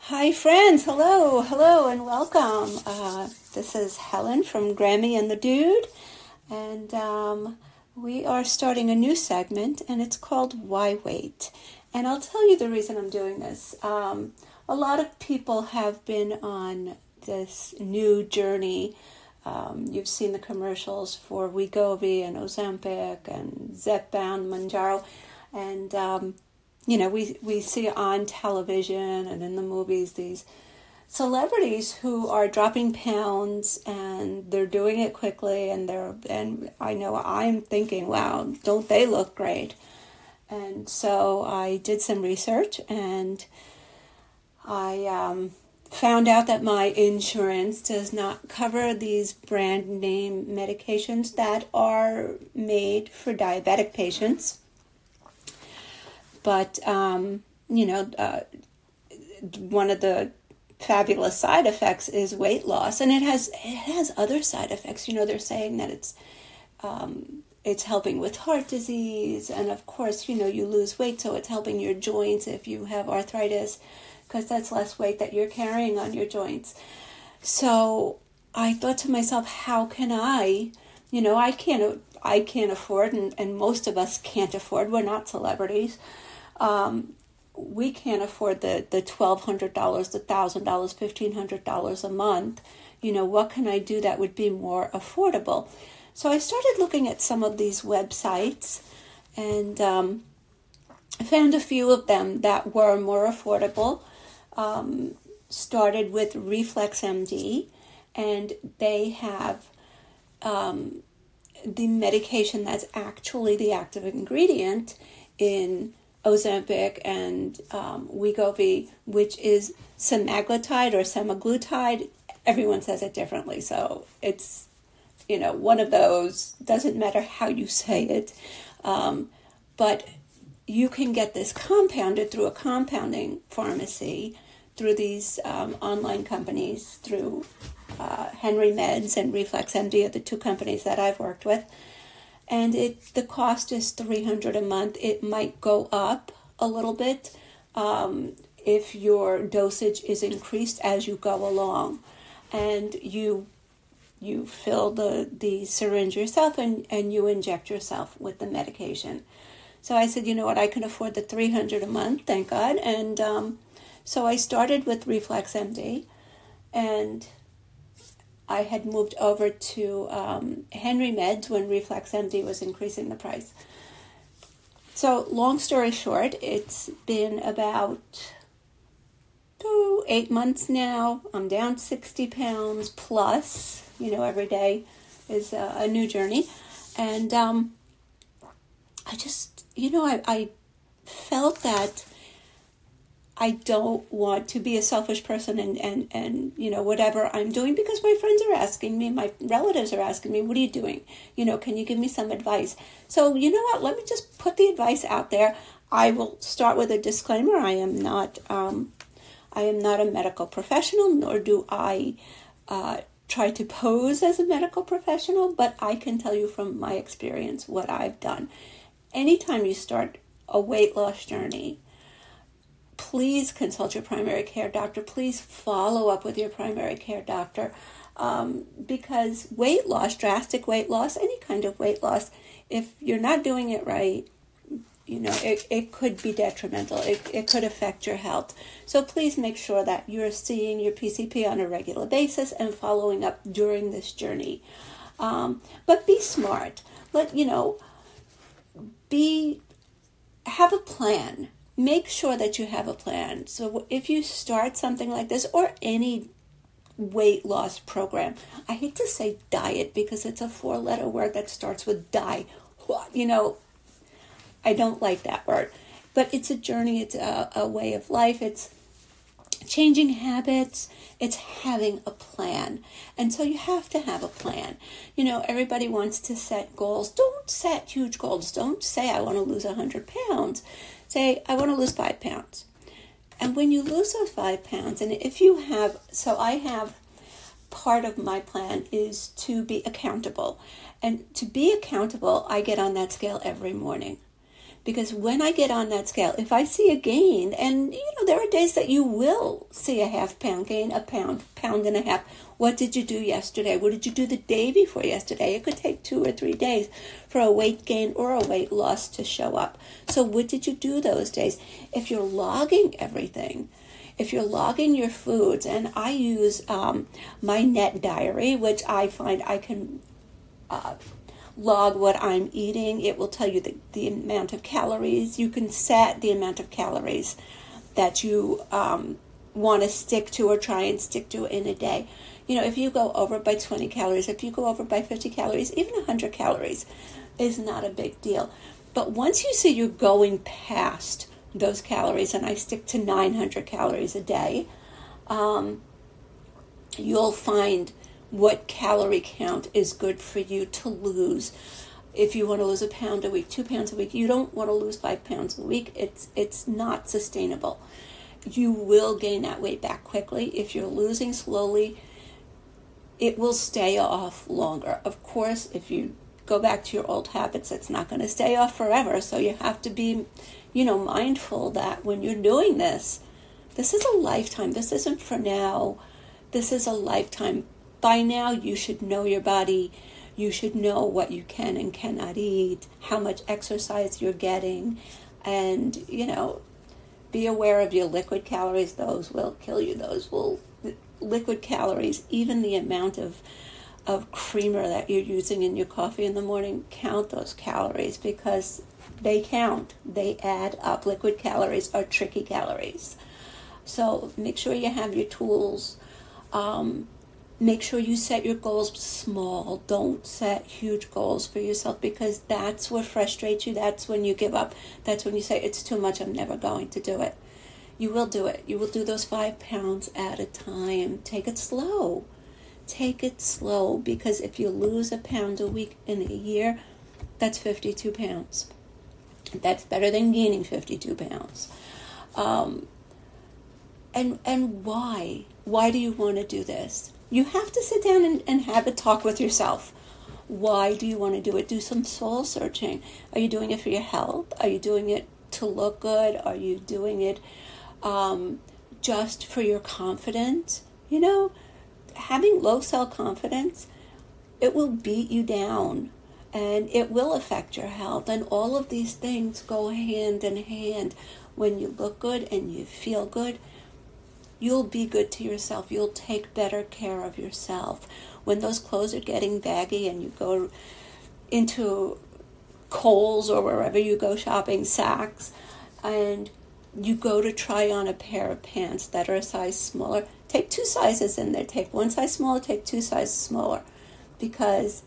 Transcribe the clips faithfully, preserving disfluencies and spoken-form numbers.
Hi, friends. Hello, hello, and welcome. Uh, this is Helen from Grammy and the Dude, and um, we are starting a new segment, and it's called Why Wait? And I'll tell you the reason I'm doing this. Um, a lot of people have been on this new journey. Um, you've seen the commercials for Wegovy and Ozempic and Zepbound, Mounjaro, and um, you know, we, we see on television and in the movies these celebrities who are dropping pounds and they're doing it quickly, and they're and I know I'm thinking, wow, don't they look great? And so I did some research, and I um, found out that my insurance does not cover these brand name medications that are made for diabetic patients. But, um, you know, uh, one of the fabulous side effects is weight loss. And it has it has other side effects. You know, they're saying that it's um, it's helping with heart disease. And, of course, you know, you lose weight, so it's helping your joints if you have arthritis, because that's less weight that you're carrying on your joints. So I thought to myself, how can I, you know, I can't, I can't afford, and, and most of us can't afford, we're not celebrities. Um, we can't afford the, the twelve hundred dollars, the one thousand dollars, fifteen hundred dollars a month. You know, what can I do that would be more affordable? So I started looking at some of these websites, and um, I found a few of them that were more affordable. Um, started with ReflexMD, and they have um, the medication that's actually the active ingredient in Ozempic and um, Wegovy, which is semaglutide or semaglutide. Everyone says it differently, so it's, you know, one of those. Doesn't matter how you say it, um, but you can get this compounded through a compounding pharmacy, through these um, online companies, through uh, Henry Meds and ReflexMD are the two companies that I've worked with. And it the cost is three hundred dollars a month. It might go up a little bit um, if your dosage is increased as you go along. And you you fill the, the syringe yourself, and, and you inject yourself with the medication. So I said, you know what, I can afford the three hundred dollars a month, thank God. And um, so I started with ReflexMD, and I had moved over to um, Henry Meds when ReflexMD was increasing the price. So long story short, it's been about oh, eight months now. I'm down sixty pounds plus. You know, every day is a, a new journey. And um, I just, you know, I, I felt that I don't want to be a selfish person and, and, and, you know, whatever I'm doing, because my friends are asking me, my relatives are asking me, what are you doing? You know, can you give me some advice? So, you know what, let me just put the advice out there. I will start with a disclaimer. I am not, um, I am not a medical professional, nor do I uh, try to pose as a medical professional, but I can tell you from my experience what I've done. Anytime you start a weight loss journey, please consult your primary care doctor. Please follow up with your primary care doctor, um, because weight loss, drastic weight loss, any kind of weight loss, if you're not doing it right, you know, it, it could be detrimental. It, it could affect your health. So please make sure that you're seeing your P C P on a regular basis and following up during this journey. Um, but be smart. Let, you know, be, have a plan. Make sure that you have a plan. So if you start something like this, or any weight loss program, I hate to say diet because it's a four-letter word that starts with die. You know, I don't like that word. But it's a journey. It's a, a way of life. It's changing habits. It's having a plan. And so you have to have a plan. You know, everybody wants to set goals. Don't set huge goals. Don't say, I want to lose one hundred pounds. Say, I want to lose five pounds. And when you lose those five pounds, and if you have, so I have, part of my plan is to be accountable. And to be accountable, I get on that scale every morning. Because when I get on that scale, if I see a gain, and you know, there are days that you will see a half pound gain, a pound, pound and a half. What did you do yesterday? What did you do the day before yesterday? It could take two or three days for a weight gain or a weight loss to show up. So what did you do those days? If you're logging everything, if you're logging your foods, and I use um, my Net Diary, which I find I can uh, log what I'm eating. It will tell you the, the amount of calories. You can set the amount of calories that you um, want to stick to or try and stick to in a day. You know, if you go over by twenty calories, if you go over by fifty calories, even one hundred calories is not a big deal. But once you see you're going past those calories, and I stick to nine hundred calories a day, um, you'll find what calorie count is good for you to lose. If you want to lose a pound a week, two pounds a week, you don't want to lose five pounds a week. It's it's not sustainable. You will gain that weight back quickly. If you're losing slowly, it will stay off longer. Of course, if you go back to your old habits, it's not going to stay off forever. So you have to be, you know, mindful that when you're doing this, this is a lifetime. This isn't for now. This is a lifetime. By now, you should know your body. You should know what you can and cannot eat, how much exercise you're getting, and, you know, be aware of your liquid calories. Those will kill you. Those will, liquid calories, even the amount of of creamer that you're using in your coffee in the morning, count those calories because they count. They add up. Liquid calories are tricky calories. So make sure you have your tools. Um, Make sure you set your goals small. Don't set huge goals for yourself because that's what frustrates you. That's when you give up. That's when you say, it's too much, I'm never going to do it. You will do it. You will do those five pounds at a time. Take it slow. Take it slow because if you lose a pound a week in a year, that's fifty-two pounds. That's better than gaining fifty-two pounds. Um, and, and why? Why do you want to do this? You have to sit down and, and have a talk with yourself. Why do you want to do it? Do some soul searching. Are you doing it for your health? Are you doing it to look good? Are you doing it um, just for your confidence? You know, having low self-confidence, it will beat you down and it will affect your health. And all of these things go hand in hand. When you look good and you feel good, you'll be good to yourself. You'll take better care of yourself. When those clothes are getting baggy and you go into Kohl's or wherever you go shopping, Saks, and you go to try on a pair of pants that are a size smaller, take two sizes in there. Take one size smaller, take two sizes smaller. Because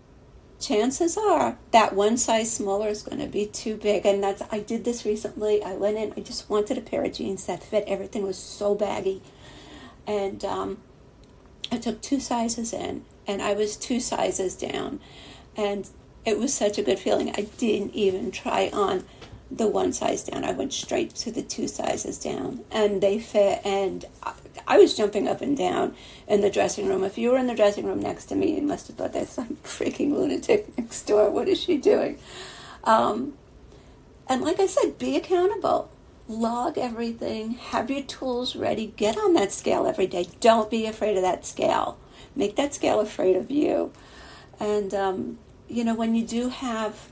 chances are that one size smaller is going to be too big. And that's, I did this recently. I went in, I just wanted a pair of jeans that fit. Everything was so baggy. And um, I took two sizes in, and I was two sizes down. And it was such a good feeling. I didn't even try on the one size down. I went straight to the two sizes down, and they fit. And I, I was jumping up and down in the dressing room. If you were in the dressing room next to me, you must have thought there's some freaking lunatic next door. What is she doing? Um, and like I said, be accountable. Log everything. Have your tools ready. Get on that scale every day. Don't be afraid of that scale. Make that scale afraid of you. And, um, you know, when you do have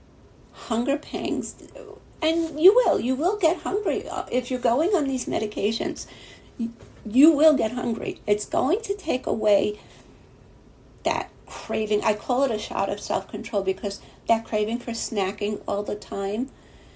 hunger pangs, and you will, you will get hungry. If you're going on these medications, you will get hungry. It's going to take away that craving. I call it a shot of self-control because that craving for snacking all the time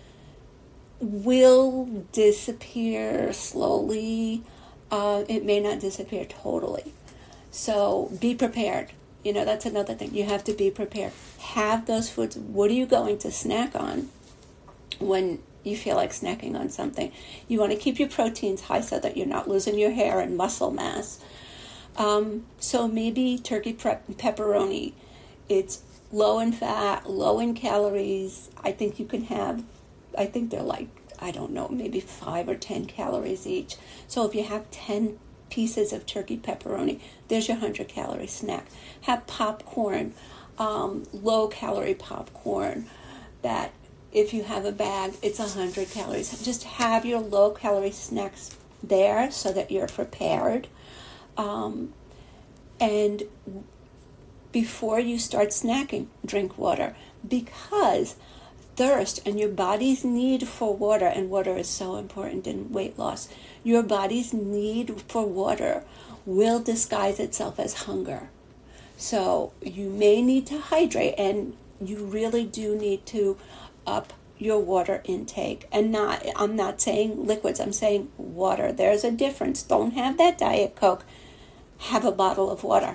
will disappear slowly. Uh, it may not disappear totally. So be prepared. You know, that's another thing. You have to be prepared. Have those foods. What are you going to snack on when you feel like snacking on something? You want to keep your proteins high so that you're not losing your hair and muscle mass. Um, so maybe turkey prep pepperoni. It's low in fat, low in calories. I think you can have, I think they're like, I don't know, maybe five or ten calories each. So if you have ten pieces of turkey pepperoni, there's your one hundred calorie snack. Have popcorn, um, low calorie popcorn that if you have a bag, it's one hundred calories. Just have your low-calorie snacks there so that you're prepared. Um, and before you start snacking, drink water, because thirst and your body's need for water, and water is so important in weight loss, your body's need for water will disguise itself as hunger. So you may need to hydrate, and you really do need to up your water intake. And not, I'm not saying liquids, I'm saying water. There's a difference. Don't have that Diet Coke. Have a bottle of water.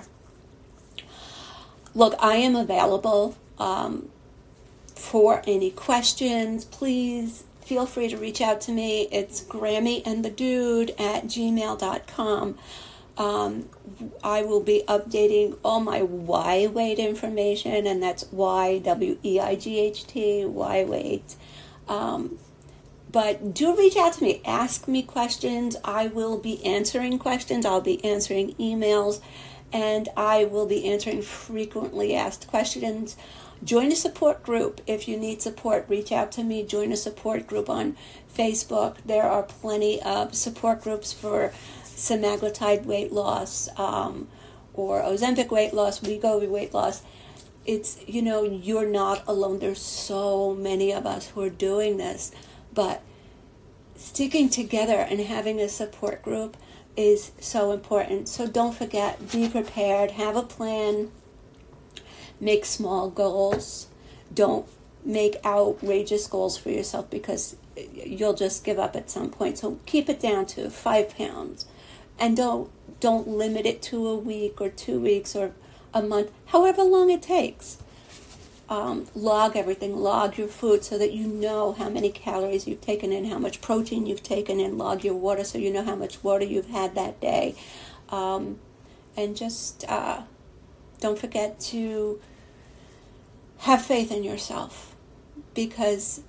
Look, I am available um, for any questions. Please feel free to reach out to me. It's Grammy and the Dude at gmail dot com. Um, I will be updating all my Y weight information, and that's Y, W E I G H T, Y weight. Um, but do reach out to me. Ask me questions. I will be answering questions. I'll be answering emails, and I will be answering frequently asked questions. Join a support group. If you need support, reach out to me. Join a support group on Facebook. There are plenty of support groups for semaglutide weight loss, um, or Ozempic weight loss, Wegovy weight loss. It's, you know, you're not alone. There's so many of us who are doing this, but sticking together and having a support group is so important. So don't forget, be prepared, have a plan, make small goals. Don't make outrageous goals for yourself, because you'll just give up at some point. So keep it down to five pounds. And don't don't limit it to a week or two weeks or a month, however long it takes. Um, log everything. Log your food so that you know how many calories you've taken in, how much protein you've taken in. Log your water so you know how much water you've had that day. Um, and just uh, don't forget to have faith in yourself, because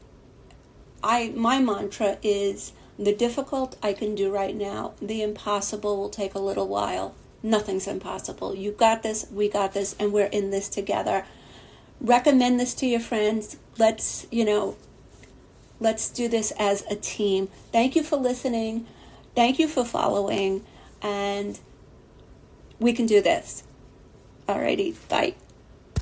I my mantra is, the difficult I can do right now. The impossible will take a little while. Nothing's impossible. You got this, we got this, and we're in this together. Recommend this to your friends. Let's, you know, let's do this as a team. Thank you for listening. Thank you for following. And we can do this. Alrighty, bye.